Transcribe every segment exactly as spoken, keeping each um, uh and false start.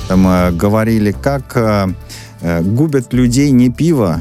там э, говорили, как э, э, губят людей не пиво.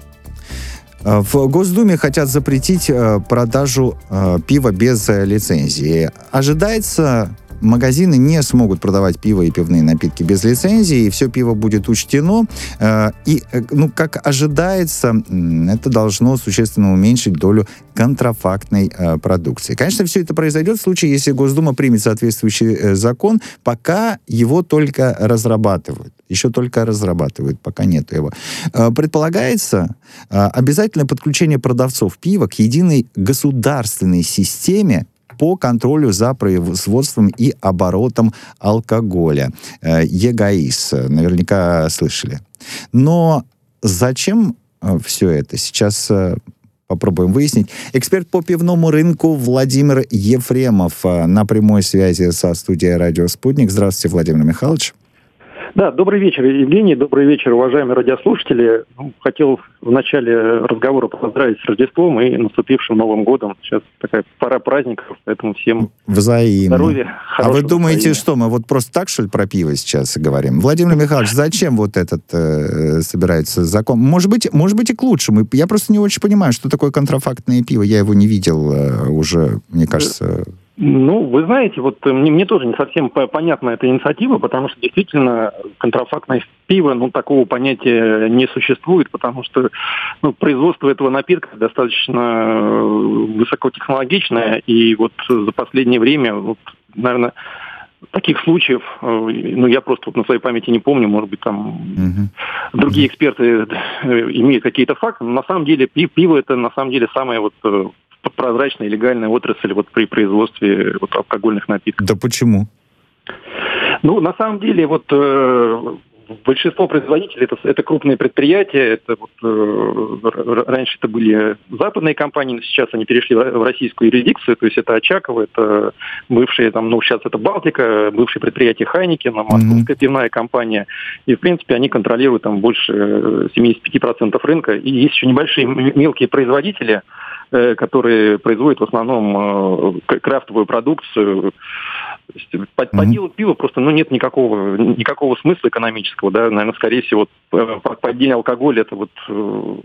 В Госдуме хотят запретить э, продажу э, пива без э, лицензии. Ожидается, магазины не смогут продавать пиво и пивные напитки без лицензии, и все пиво будет учтено. Э, и, э, ну, как ожидается, это должно существенно уменьшить долю контрафактной э, продукции. Конечно, все это произойдет в случае, если Госдума примет соответствующий э, закон, пока его только разрабатывают. Еще только разрабатывают, пока нет его. Э, предполагается э, обязательное подключение продавцов пива к единой государственной системе по контролю за производством и оборотом алкоголя. Э, ЕГАИС, наверняка слышали. Но зачем э, все это? Сейчас э, попробуем выяснить. Эксперт по пивному рынку Владимир Ефремов э, на прямой связи со студией «Радио Спутник». Здравствуйте, Владимир Михайлович. Да, добрый вечер, Евгений, добрый вечер, уважаемые радиослушатели. Хотел в начале разговора поздравить с Рождеством и наступившим Новым годом. Сейчас такая пора праздников, поэтому всем взаимно. Здоровья, а вы думаете, настроения. Что мы вот просто так, что ли, про пиво сейчас говорим? Владимир Михайлович, зачем вот этот э, собирается закон? Может быть, может быть и к лучшему. Я просто не очень понимаю, что такое контрафактное пиво. Я его не видел э, уже, мне кажется... Ну, вы знаете, вот мне, мне тоже не совсем понятна эта инициатива, потому что действительно контрафактное пиво, ну, такого понятия не существует, потому что ну, производство этого напитка достаточно высокотехнологичное, и вот за последнее время, вот, наверное, таких случаев, ну, я просто вот на своей памяти не помню, может быть, там угу. другие эксперты имеют какие-то факты, но на самом деле пиво это на самом деле самое вот... прозрачная и легальная отрасль вот при производстве вот, алкогольных напитков. Да почему? Ну, на самом деле, вот э, большинство производителей это, это крупные предприятия. Это вот, э, раньше это были западные компании, но сейчас они перешли в российскую юрисдикцию. То есть это Очаково, это бывшие, там, ну, сейчас это Балтика, бывшие предприятия Хайникена, Московская mm-hmm. пивная компания. И, в принципе, они контролируют там больше семьдесят пять процентов рынка. И есть еще небольшие мелкие производители, которые производят в основном э, крафтовую продукцию. Под, mm-hmm. Подделать пиво просто ну, нет никакого, никакого смысла экономического. Да? Наверное, скорее всего, вот, поддельный алкоголь это вот э,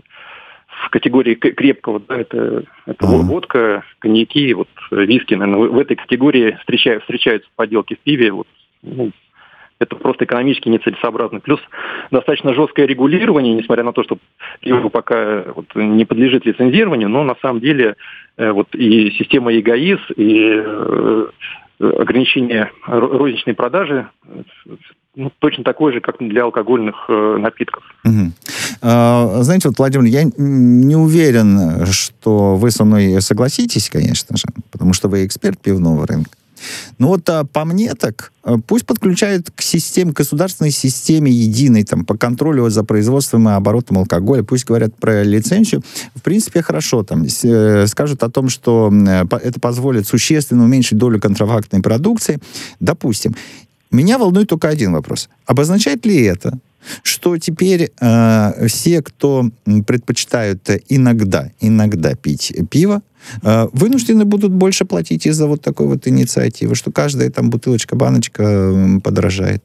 в категории крепкого, да, это, это mm-hmm. водка, коньяки, вот, виски, наверное, в, в этой категории встречаются, встречаются подделки в пиве. Вот, ну, это просто экономически нецелесообразно. Плюс достаточно жесткое регулирование, несмотря на то, что пиво пока вот не подлежит лицензированию, но на самом деле вот и система ЕГАИС, и э, ограничение розничной продажи ну, точно такое же, как для алкогольных э, напитков. Угу. А, знаете, вот, Владимир, я не уверен, что вы со мной согласитесь, конечно же, потому что вы эксперт пивного рынка. Ну вот а, по мне так, пусть подключают к системе, к государственной системе единой, там, по контролю за производством и оборотом алкоголя, пусть говорят про лицензию. В принципе, хорошо, там, э, скажут о том, что э, это позволит существенно уменьшить долю контрафактной продукции. Допустим. Меня волнует только один вопрос. Обозначает ли это, что теперь э, все, кто предпочитают иногда, иногда пить пиво, э, вынуждены будут больше платить из-за вот такой вот инициативы, что каждая там бутылочка, баночка подорожает?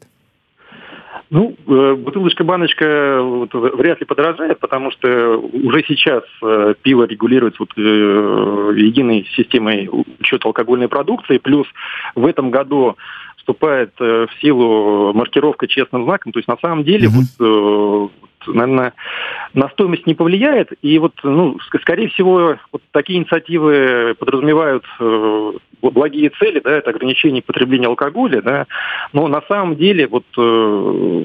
Ну, э, бутылочка-баночка вот, вряд ли подорожает, потому что уже сейчас э, пиво регулируется вот, э, единой системой учета алкогольной продукции, плюс в этом году вступает э, в силу маркировка честным знаком. То есть на самом деле, mm-hmm. вот, э, наверное, на стоимость не повлияет. И вот, ну, скорее всего, вот такие инициативы подразумевают э, благие цели, да, это ограничение потребления алкоголя, да, но на самом деле вот э,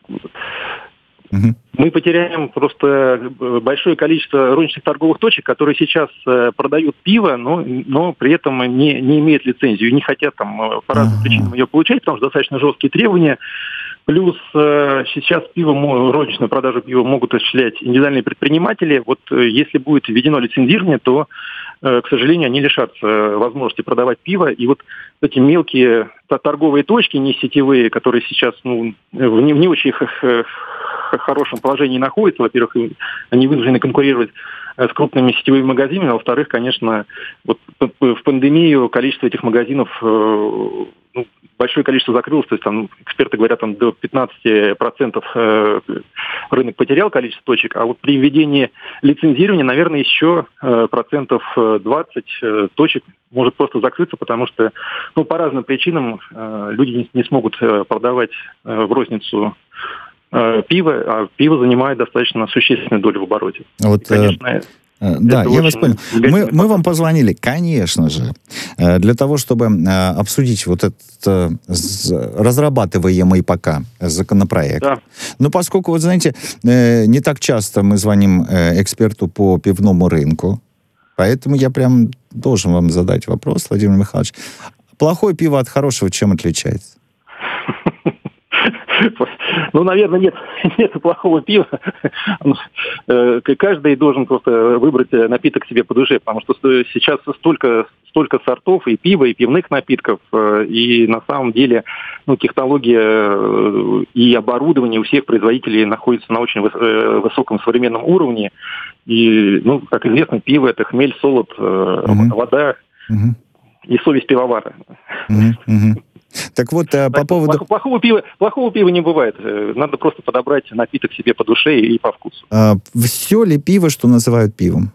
mm-hmm. мы потеряем просто большое количество розничных торговых точек, которые сейчас э, продают пиво, но, но при этом не, не имеют лицензию и не хотят там по разным uh-huh. причинам ее получать, потому что достаточно жесткие требования. Плюс э, сейчас пиво, розничную продажу пива могут осуществлять индивидуальные предприниматели. Вот э, если будет введено лицензирование, то, э, к сожалению, они лишатся возможности продавать пиво. И вот эти мелкие торговые точки, не сетевые, которые сейчас ну, в не, в не очень в хорошем положении находятся. Во-первых, они вынуждены конкурировать с крупными сетевыми магазинами, а во-вторых, конечно, вот в пандемию количество этих магазинов ну, большое количество закрылось, то есть там эксперты говорят, там до пятнадцать процентов рынок потерял количество точек, а вот при введении лицензирования, наверное, еще процентов двадцать точек может просто закрыться, потому что, ну, по разным причинам люди не смогут продавать в розницу пиво, а пиво занимает достаточно существенную долю в обороте. Вот, и, конечно, да, я вас понял. Мы, мы вам позвонили, конечно же, для того, чтобы обсудить вот этот разрабатываемый пока законопроект. Да. Но поскольку, вот знаете, не так часто мы звоним эксперту по пивному рынку, поэтому я прям должен вам задать вопрос, Владимир Михайлович. Плохое пиво от хорошего чем отличается? Ну, наверное, нет, нет плохого пива. Каждый должен просто выбрать напиток себе по душе, потому что сейчас столько, столько сортов и пива, и пивных напитков, и на самом деле, ну, технология и оборудование у всех производителей находится на очень высоком современном уровне. И, ну, как известно, пиво – это хмель, солод, uh-huh. вода uh-huh. и совесть пивовара. Uh-huh. Так вот, по Поэтому поводу... Плохого пива, плохого пива не бывает. Надо просто подобрать напиток себе по душе и по вкусу. А, все ли пиво, что называют пивом?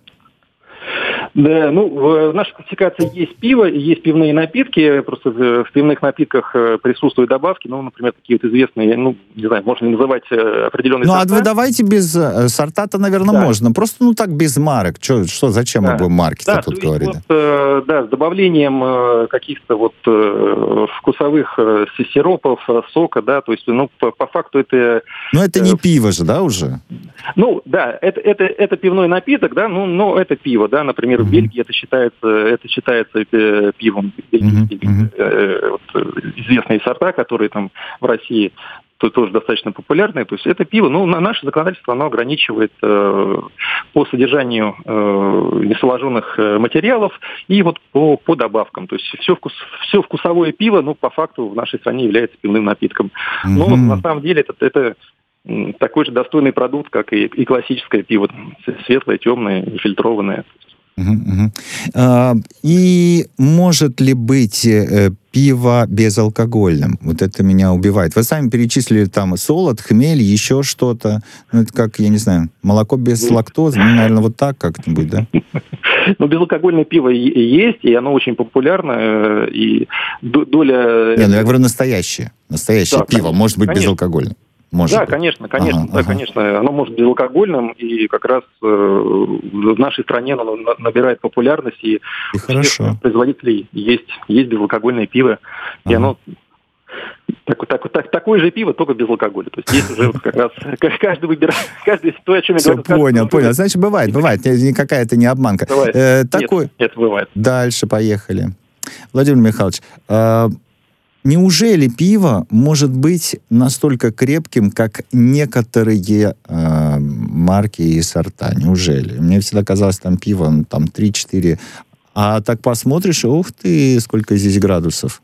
Да, ну, в нашей классификации есть пиво, есть пивные напитки. Просто в пивных напитках присутствуют добавки, ну, например, такие вот известные, ну, не знаю, можно называть определенные ну, сорта. Ну, а вы давайте без сорта-то, наверное, да. можно. Просто, ну, так, без марок. Что, что зачем да. мы будем марки-то да, тут то говорить? Вот, э, да, с добавлением каких-то вот э, вкусовых э, сиропов, сока, да, то есть, ну, по, по факту это... Ну, это не э, пиво же, да, уже? Ну, да, это, это, это пивной напиток, да, ну, но это пиво, да, например, в Бельгии это считается, это считается пивом. Uh-huh, uh-huh. Вот, известные сорта, которые там в России то, тоже достаточно популярные. То есть это пиво, ну, на наше законодательство, оно ограничивает э, по содержанию э, несоложенных материалов и вот по, по добавкам. То есть все, вкус, все вкусовое пиво, ну, по факту в нашей стране является пивным напитком. Uh-huh. Но на самом деле это... это такой же достойный продукт, как и, и классическое пиво, светлое, темное, нефильтрованное. Uh-huh, uh-huh. А, и может ли быть э, пиво безалкогольным? Вот это меня убивает. Вы сами перечислили там солод, хмель, еще что-то. Ну, это как, я не знаю, молоко без лактозы, ну, наверное, вот так как-нибудь, да? Ну, безалкогольное пиво есть, и оно очень популярно, и доля... Не, ну я говорю настоящее. Настоящее да, пиво конечно, может быть конечно. безалкогольным. Может да, быть. конечно, конечно, ага, да, ага. конечно. Оно может быть безалкогольным, и как раз э, в нашей стране оно набирает популярность, и, и у хорошо. производителей есть, есть безалкогольное пиво, ага. и оно так, так, так, такое же пиво, только без алкоголя. То есть есть уже как раз каждый выбирает, каждый то, о чем я говорю. Все, понял, понял. Значит, бывает, бывает. Никакая это не обманка. Бывает. Э, такой... Нет, это бывает. Дальше поехали. Владимир Михайлович, э, неужели пиво может быть настолько крепким, как некоторые э, марки и сорта? Неужели? Мне всегда казалось, там пиво, ну, там три-четыре. А так посмотришь, ух ты, сколько здесь градусов.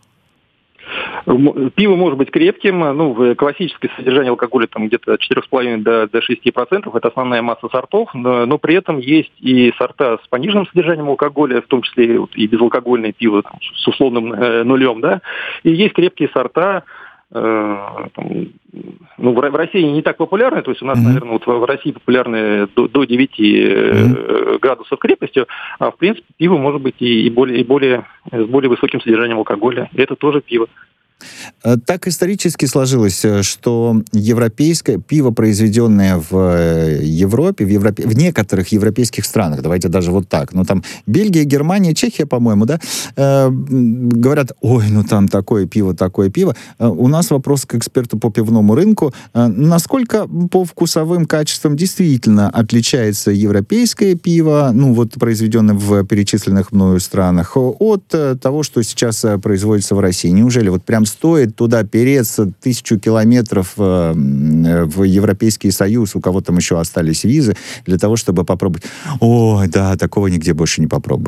Пиво может быть крепким, ну, классическое содержание алкоголя там где-то четыре с половиной до, до шести процентов, это основная масса сортов, но, но при этом есть и сорта с пониженным содержанием алкоголя, в том числе вот, и безалкогольное пиво там, с условным э, нулем, да, и есть крепкие сорта, э, там, ну, в, в России не так популярны, то есть у нас, mm-hmm. наверное, вот в России популярны до, до девяти mm-hmm. градусов крепостью, а в принципе пиво может быть и, и, более, и более, с более высоким содержанием алкоголя, это тоже пиво. Так исторически сложилось, что европейское пиво, произведенное в Европе, в, Европе, в некоторых европейских странах, давайте даже вот так, ну там Бельгия, Германия, Чехия, по-моему, да, э, говорят, ой, ну там такое пиво, такое пиво. Э, у нас вопрос к эксперту по пивному рынку. Э, насколько по вкусовым качествам действительно отличается европейское пиво, ну вот произведенное в перечисленных мною странах, от э, того, что сейчас э, производится в России? Неужели вот прям стоит туда переться тысячу километров э, в Европейский Союз, у кого там еще остались визы, для того, чтобы попробовать? Ой, да, такого нигде больше не попробуешь.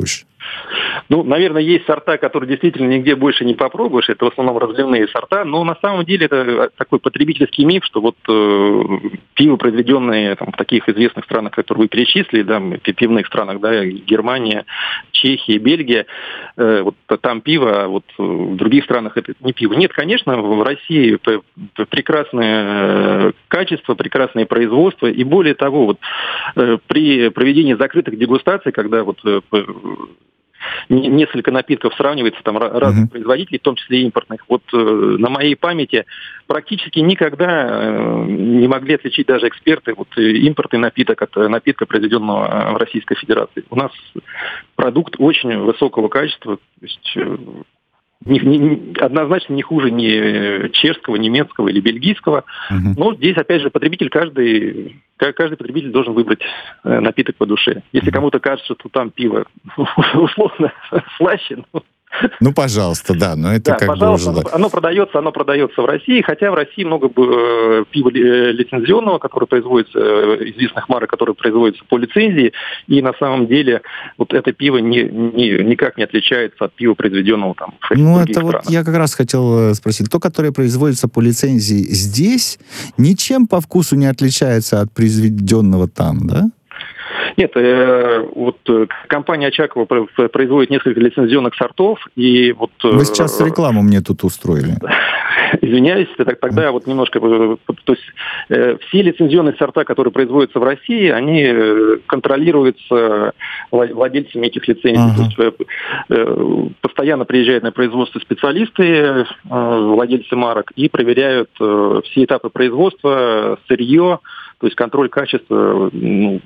Ну, наверное, есть сорта, которые действительно нигде больше не попробуешь. Это в основном разливные сорта. Но на самом деле это такой потребительский миф, что вот э, пиво, произведенное там, в таких известных странах, которые вы перечислили, да, пивных странах, да, Германия, Чехия, Бельгия, э, вот там пиво, а вот в других странах это не пиво. Нет, конечно, в России прекрасное качество, прекрасное производство. И более того, вот, э, при проведении закрытых дегустаций, когда вот э, несколько напитков сравнивается, там разных uh-huh. производителей, в том числе импортных. Вот э, на моей памяти практически никогда э, не могли отличить даже эксперты вот, импортный напиток от напитка, произведенного в Российской Федерации. У нас продукт очень высокого качества, то есть э, не, не, однозначно не хуже ни чешского, немецкого или бельгийского. Uh-huh. Но здесь, опять же, потребитель, каждый, каждый потребитель должен выбрать напиток по душе. Если uh-huh. кому-то кажется, что там пиво условно слаще, ну, Ну, пожалуйста, да, но это да, как пожалуйста, бы уже... Оно, оно продается, оно продается в России, хотя в России много э, пива лицензионного, которое производится, э, известных марок, которые производятся по лицензии, и на самом деле вот это пиво не, не, никак не отличается от пива, произведенного там в Ну, других это странах. Вот я как раз хотел спросить, то, которое производится по лицензии здесь, ничем по вкусу не отличается от произведенного там, да? Нет, э, вот э, компания Очакова производит несколько лицензионных сортов, и вот... Э, Вы сейчас рекламу мне тут устроили. Извиняюсь, тогда вот немножко... То есть э, все лицензионные сорта, которые производятся в России, они э, контролируются владельцами этих лицензий. Ага. То есть, э, э, постоянно приезжают на производство специалисты, э, владельцы марок, и проверяют э, все этапы производства, сырье, то есть контроль качества... Ну,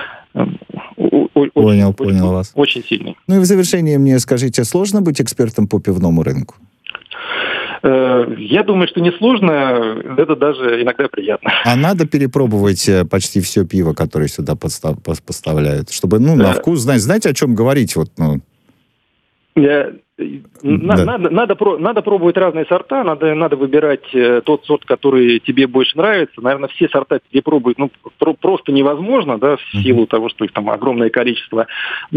Понял, очень, понял очень, вас. Очень сильный. Ну и в завершение мне скажите, сложно быть экспертом по пивному рынку? Я думаю, что несложно, это даже иногда приятно. А надо перепробовать почти все пиво, которое сюда подстав, поставляют, чтобы, ну, на вкус знать, знаете, о чем говорить, вот, ну... Я... На, да. надо, надо, надо пробовать разные сорта, надо, надо выбирать э, тот сорт, который тебе больше нравится. Наверное, все сорта перепробовать ну, про, просто невозможно, да, в силу uh-huh. того, что их там огромное количество.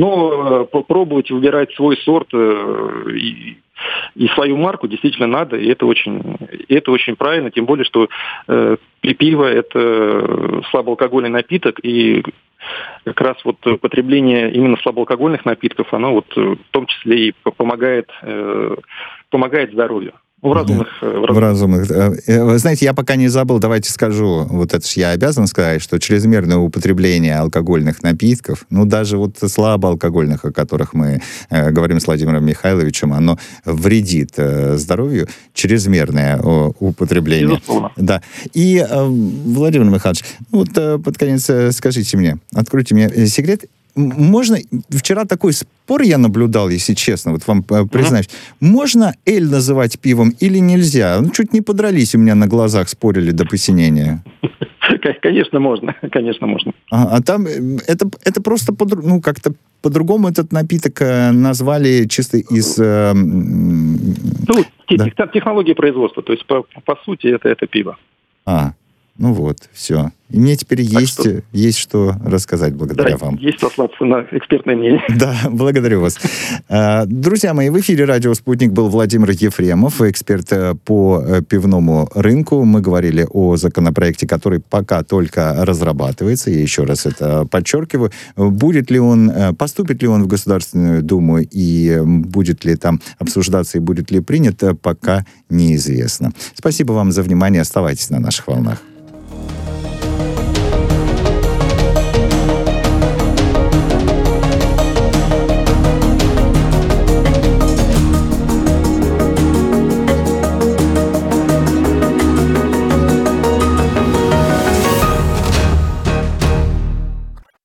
Но э, пробовать выбирать свой сорт э, и, и свою марку действительно надо, и это очень, и это очень правильно, тем более, что э, пиво – это слабоалкогольный напиток, и как раз вот потребление именно слабоалкогольных напитков, оно вот в том числе и помогает, э, помогает здоровью. В разумных, в разумных. В разумных. Вы знаете, я пока не забыл, давайте скажу, вот это ж я обязан сказать, что чрезмерное употребление алкогольных напитков, ну даже вот слабоалкогольных, о которых мы э, говорим с Владимиром Михайловичем, оно вредит э, здоровью, чрезмерное э, употребление. Безусловно. Да. И, э, Владимир Михайлович, вот э, под конец э, скажите мне, откройте мне секрет, можно, вчера такой спор я наблюдал, если честно, вот вам признаюсь, mm-hmm. можно эль называть пивом или нельзя? Ну, чуть не подрались у меня на глазах, спорили до посинения. Конечно, можно, конечно, можно. А, а там это, это просто, по, ну, как-то по-другому этот напиток назвали чисто из... Э, ну, да. технологии производства, то есть, по, по сути, это, это пиво. А, ну вот, все. И мне теперь есть что... есть что рассказать благодаря да, вам. Есть сослаться на экспертное мнение. Да, благодарю вас. Друзья мои, в эфире радио «Спутник» был Владимир Ефремов, эксперт по пивному рынку. Мы говорили о законопроекте, который пока только разрабатывается. Я еще раз это подчеркиваю. Будет ли он, поступит ли он в Государственную Думу и будет ли там обсуждаться и будет ли принят, пока неизвестно. Спасибо вам за внимание. Оставайтесь на наших волнах.